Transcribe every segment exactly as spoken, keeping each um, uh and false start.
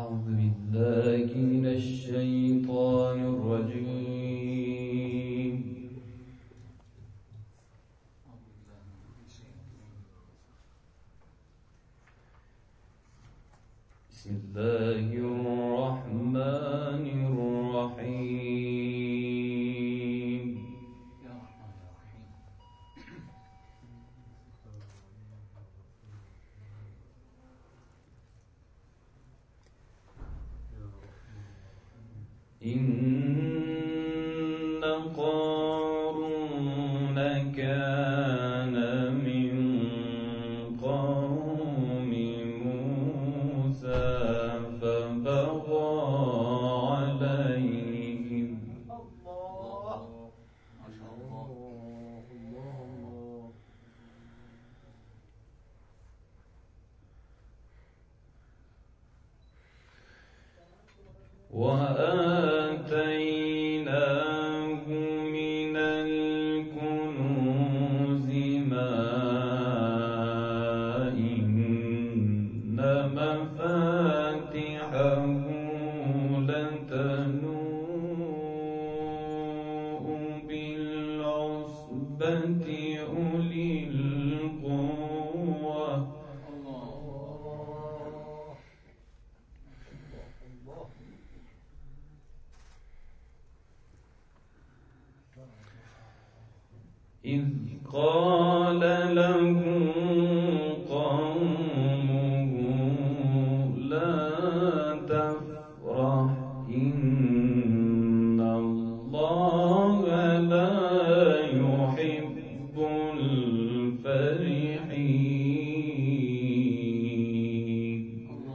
أعوذ بالله من الشيطان الرجيم. بسم الله الرحمن الرحيم. إن قارون كان من قوم موسى فبغى عليهم وآتيناه من الكنوز ما إن مفاتحه لتنوء بالعصبة أولي القوة. إذ قال له قومه لا تفرح إن الله لا يحب الفرحين.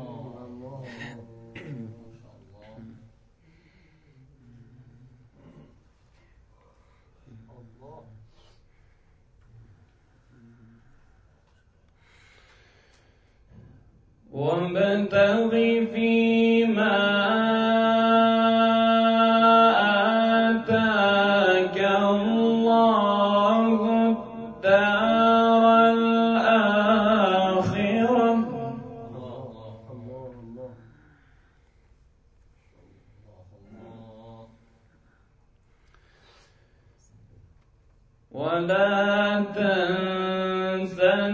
وابتغ فيما آتاك الله الدار الآخرة ولا تنس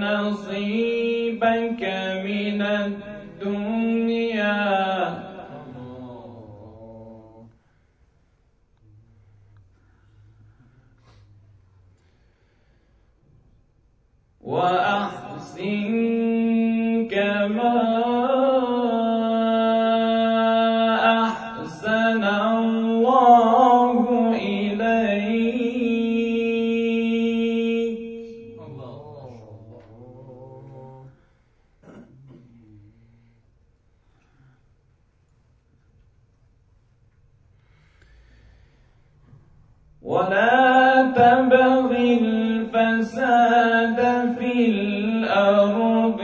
نصيبك من الدنيا وأحسن كما أحسن الله إليك. ولا تبغ الفساد في الأرض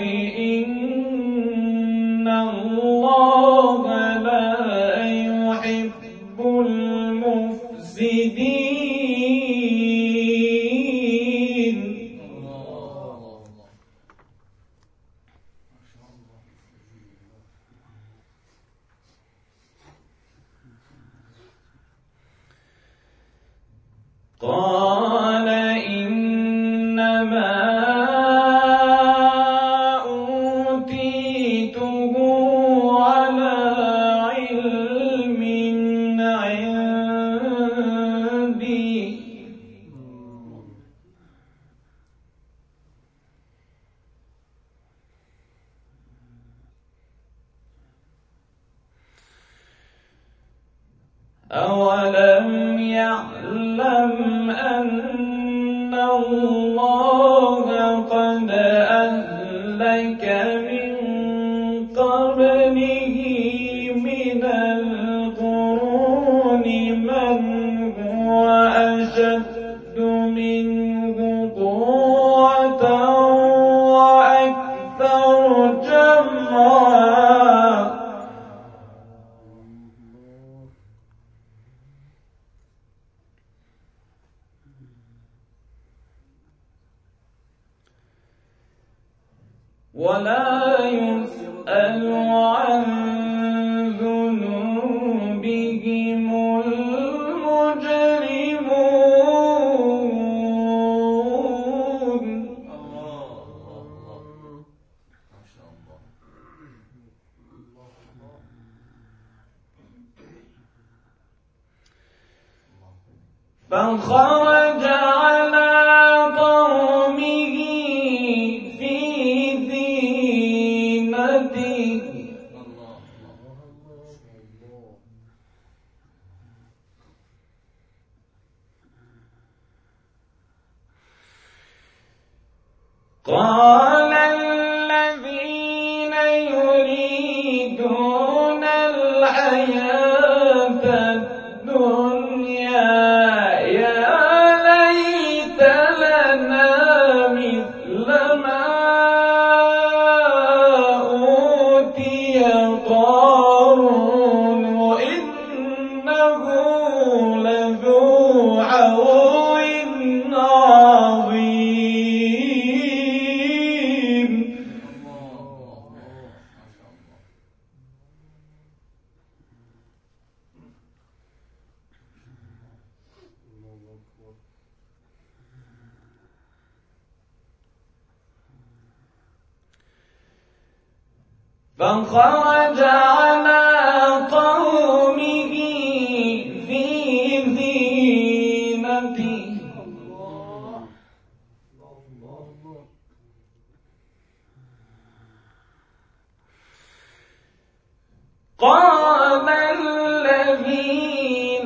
إن الله لا يحب المفسدين. قال إنما أوتيته على علم عندي أولم يعلم أن الله قد أهلك من قبله من القرون من هو أشد منه قوة وأكثر جمعا. ولا يسأل عن فخرج على قومه في زينته قال الذين يريدون الحياة الدنيا يا ليت لنا مثل ما أوتي قارون إنه لذو حظ عظيم. فخرج على قومه في زينته قال الذين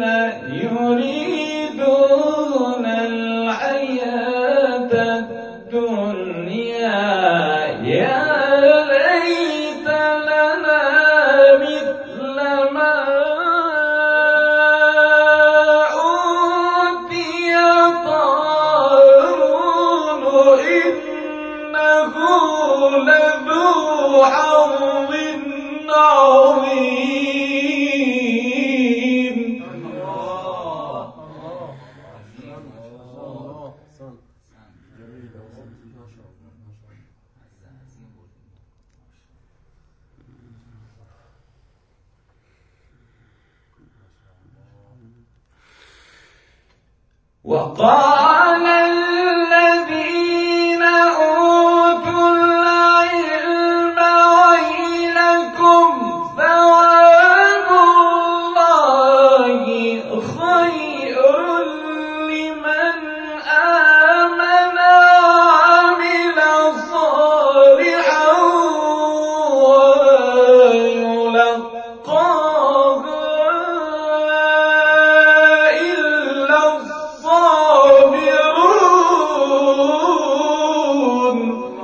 يريدون الحياة الدنيا يا ليت لنا مثل ما أوتي قارون إنه لذو حظ عظيم. وقال الذين أوتوا العلم ويلكم ثواب الله خير لمن آمن وعمل صالحا ويلقاها إلا الصابرون.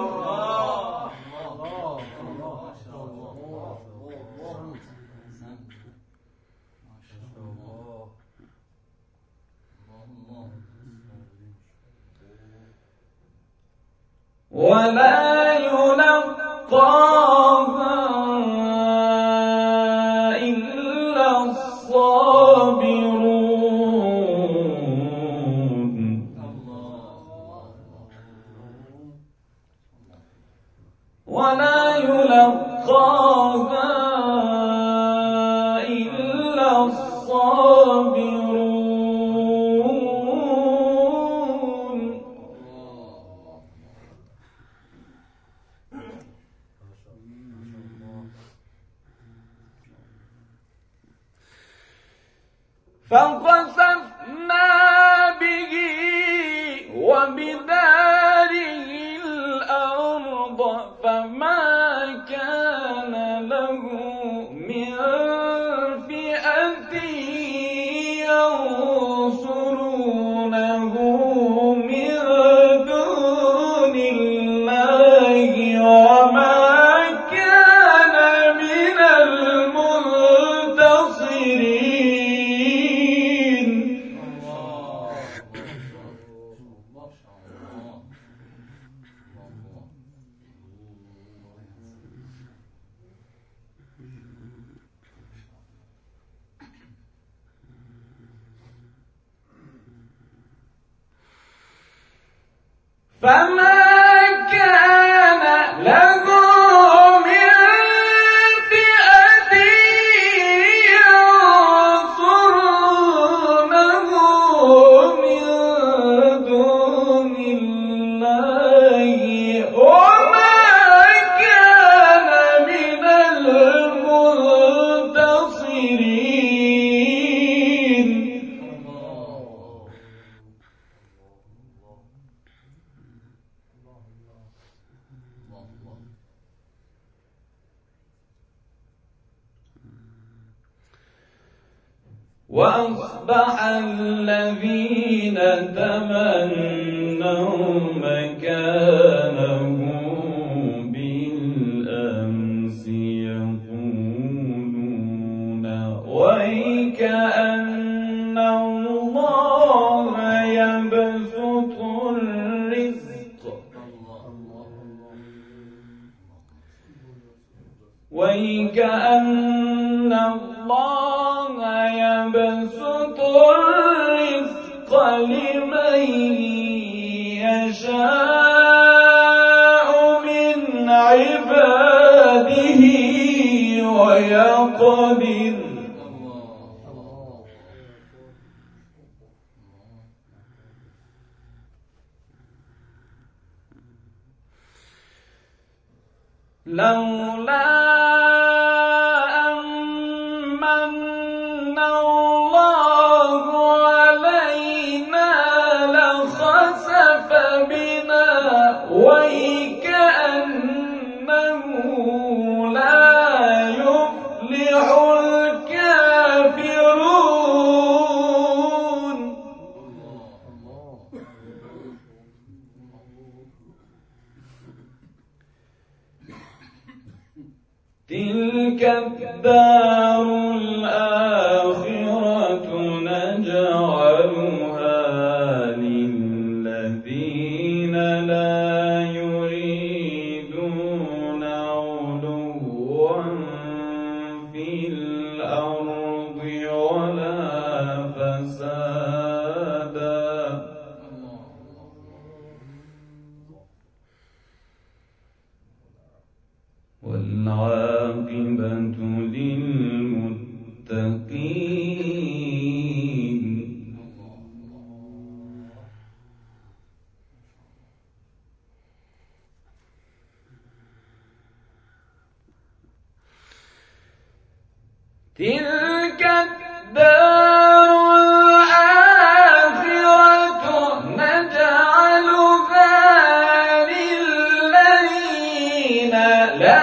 ولا يلقاها إلا الصابرون. ولا يلقاها إلا الصابرون. فخسفنا به وبداره الأرض فما كان له من فئة ينصرونه من دون الله وما كان من المنتصرين. فما كان له من فئة ينصرونه من دون الله وما كان من المنتصرين. وأصبح الذين تمنوا مكانه بالأمس يقولون ويكأن الله يبسط الرزق ويكأن الله يبسط الرزق لمن يشاء من عباده ويقدر لولا أمن الله علينا لخسف بنا ويكأنه لا يفلح الكافرون تلك الدار الآخرة نجعلها للذين لا يريدون علوا في الأرض ولا فسادا والعاقبة للمتقين تلك الدار الآخرة نجعلها للذين لا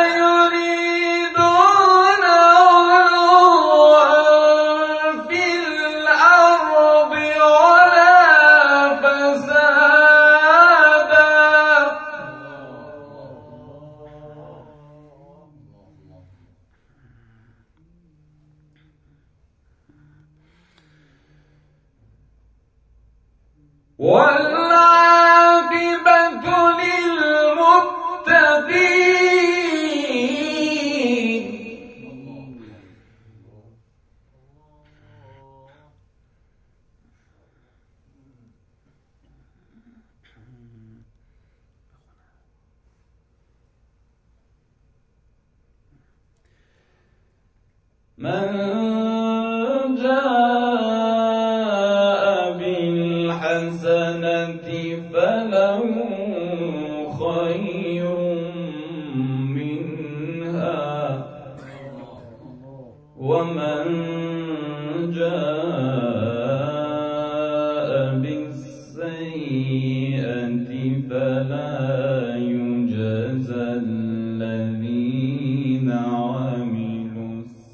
والعاقبة للمتقين من جاء بالحسنة فله خير منها ومن جاء بالسيئة فلا يجزى الذين عملوا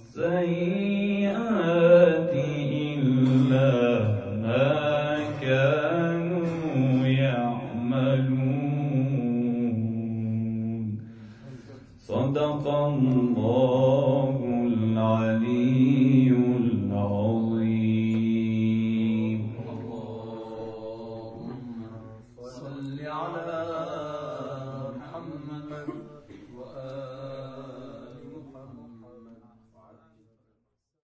السيئات إلا ما كانوا يعملون صدق الله